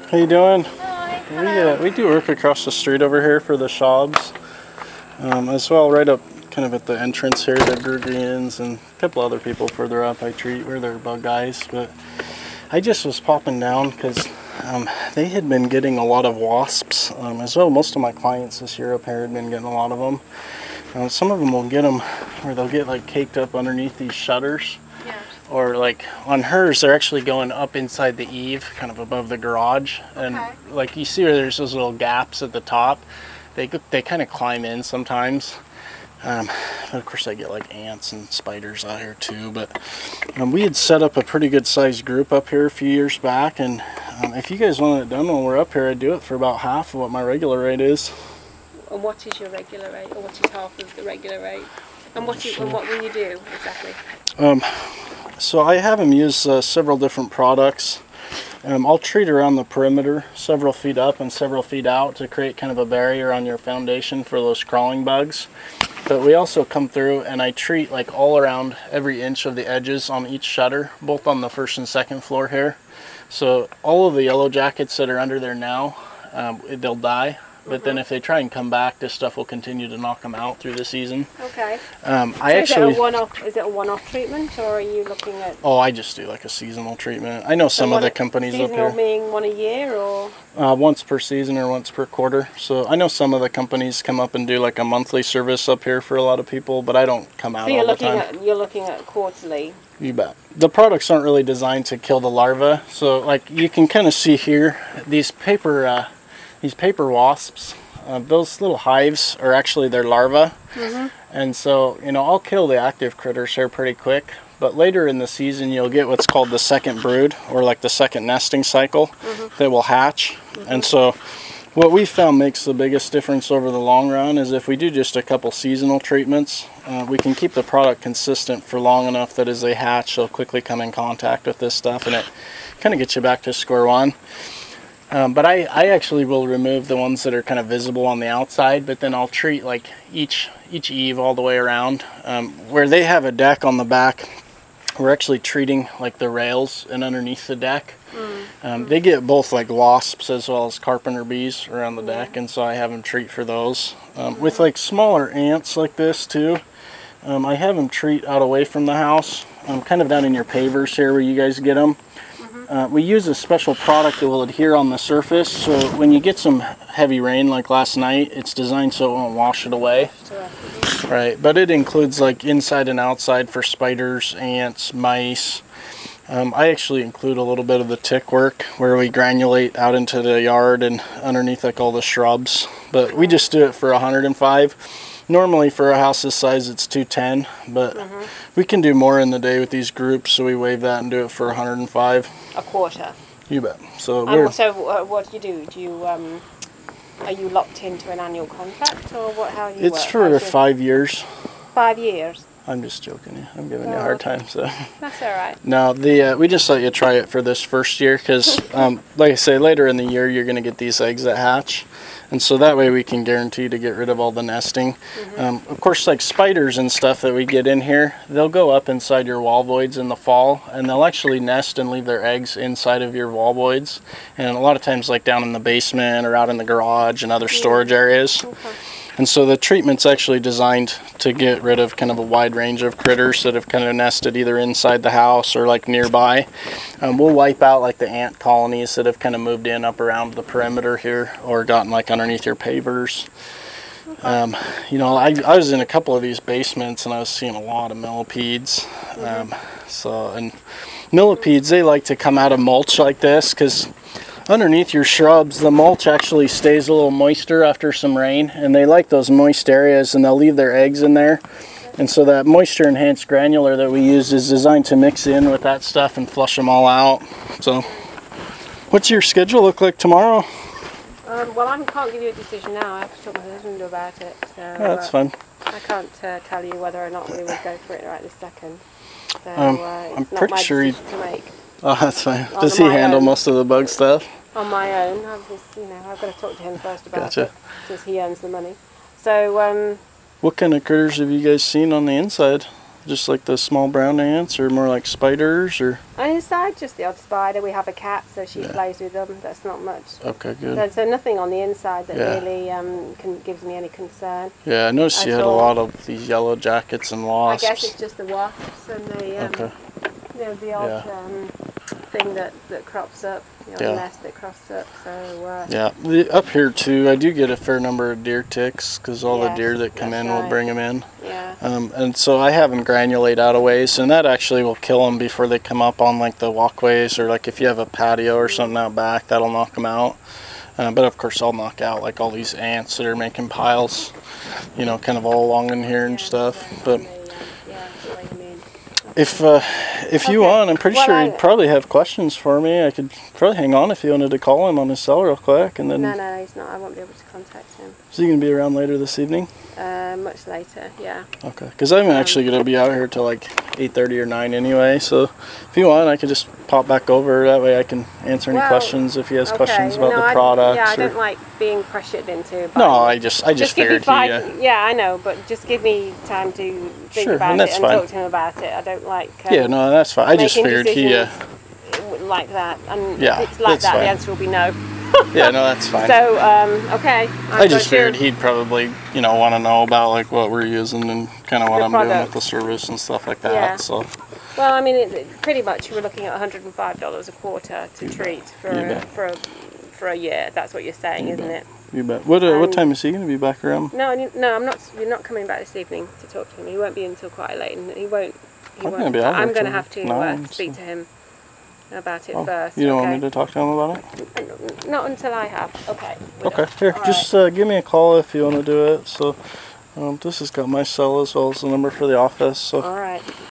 How you doing? Hi. We do work across the street over here for the Schaubs, as well right up kind of at the entrance here, the Gregorians and a couple other people further up I treat where they're bug guys. But I just was popping down because they had been getting a lot of wasps, as well. Most of my clients this year up here had been getting a lot of them. Some of them will get them where they'll get like caked up underneath these shutters. Or like on hers, they're actually going up inside the eave, kind of above the garage. And like you see where there's those little gaps at the top, they kind of climb in sometimes. But of course I get like ants and spiders out here too. But we had set up a pretty good sized group up here a few years back. And if you guys want it done when we're up here, I'd do it for about half of what my regular rate is. And what is your regular rate, or what is half of the regular rate? And what will you do exactly? So I have them use several different products. I'll treat around the perimeter, several feet up and several feet out, to create kind of a barrier on your foundation for those crawling bugs. But we also come through and I treat like all around every inch of the edges on each shutter, both on the first and second floor here. So all of the yellow jackets that are under there now, they'll die. But then if they try and come back, this stuff will continue to knock them out through the season. Okay. Is it a one-off treatment, or are you looking at... Oh, I just do like a seasonal treatment. I know some of the companies up here... Seasonal meaning one a year, or...? Once per season or once per quarter. So I know some of the companies come up and do like a monthly service up here for a lot of people, but I don't come out all the time. You're looking at quarterly. You bet. The products aren't really designed to kill the larvae. So like you can kind of see here, these paper wasps, those little hives are actually their larvae. And so, I'll kill the active critters here pretty quick, but later in the season you'll get what's called the second brood, or like the second nesting cycle that will hatch. And so what we found makes the biggest difference over the long run is if we do just a couple seasonal treatments, we can keep the product consistent for long enough that as they hatch, they'll quickly come in contact with this stuff, and it kind of gets you back to square one. But I actually will remove the ones that are kind of visible on the outside, but then I'll treat like each eave all the way around. Where they have a deck on the back, we're actually treating like the rails and underneath the deck. They get both like wasps as well as carpenter bees around the deck, and so I have them treat for those. With like smaller ants like this too, I have them treat out away from the house, kind of down in your pavers here where you guys get them. We use a special product that will adhere on the surface, so when you get some heavy rain like last night, it's designed so it won't wash it away. Right, but it includes like inside and outside for spiders, ants, mice. I actually include a little bit of the tick work where we granulate out into the yard and underneath like all the shrubs, but we just do it for 105. Normally for a house this size it's 210, but we can do more in the day with these groups, so we waive that and do it for 105. A quarter? You bet. So what do you do? Do you, are you locked into an annual contract, or what? How do you It's work? for 5 years. 5 years? I'm just joking. I'm giving you a hard time. So that's all right. No, we just let you try it for this first year because, like I say, later in the year you're going to get these eggs that hatch. And so that way we can guarantee to get rid of all the nesting. Of course, like spiders and stuff that we get in here, they'll go up inside your wall voids in the fall, and they'll actually nest and leave their eggs inside of your wall voids. And a lot of times like down in the basement or out in the garage and other storage areas. And so the treatment's actually designed to get rid of kind of a wide range of critters that have kind of nested either inside the house or like nearby. We'll wipe out like the ant colonies that have kind of moved in up around the perimeter here or gotten like underneath your pavers. I was in a couple of these basements and I was seeing a lot of millipedes. And millipedes, they like to come out of mulch like this because underneath your shrubs, the mulch actually stays a little moister after some rain, and they like those moist areas, and they'll leave their eggs in there. And so that moisture enhanced granular that we use is designed to mix in with that stuff and flush them all out. So what's your schedule look like tomorrow? Well, I can't give you a decision now. I have to talk to my husband about it. So, that's fine. I can't tell you whether or not we would go for it right this second. So I'm pretty sure decision to make. Oh, that's fine. Does he handle most of the bug stuff? On my own. I've got to talk to him first about it, since he earns the money. So, what kind of critters have you guys seen on the inside? Just like the small brown ants, or more like spiders, or? I inside, just the odd spider. We have a cat, so she plays with them. That's not much. Okay, good. So nothing on the inside that really gives me any concern. Yeah, I noticed you had a lot of these yellow jackets and wasps. I guess it's just the wasps and the the odd thing that crops up, the nest that crops up. So up here too, I do get a fair number of deer ticks because all the deer that come in will bring them in. Yeah. And so I have them granulate out of ways, and that actually will kill them before they come up on like the walkways, or like if you have a patio or something out back, that'll knock them out. But of course, I'll knock out like all these ants that are making piles, kind of all along in here and stuff. But if you want, I'm pretty sure he'd probably have questions for me. I could probably hang on if you wanted to call him on his cell real quick, and then. No, he's not. I won't be able to contact him. Is he gonna be around later this evening? Much later, yeah. Okay, because I'm actually gonna be out here till like 8:30 or 9 anyway. So if you want, I could just pop back over. That way, I can answer any questions if he has questions about the products. Yeah, I don't like being pressured into. No, I just figured he. Yeah, I know, but just give me time to think about it and talk to him about it. I don't like. No, that's fine. I just figured he. Like that, and yeah, if it's like that, fine. The answer will be no. Yeah, no, that's fine. So, okay. I just figured he'd probably, want to know about like what we're using and kind of what I'm doing with the service and stuff like that. Yeah. So. Well, I mean, pretty much we're looking at $105 a quarter to treat for a year. That's what you're saying, isn't it? You bet. What time is he going to be back around? No, I'm not. You're not coming back this evening to talk to him. He won't be until quite late, and he won't. I'm going to have to speak to him about it first. You don't want me to talk to him about it? Not until I have. Okay. Okay. Here, just give me a call if you want to do it. So, this has got my cell as well as the number for the office. So. All right.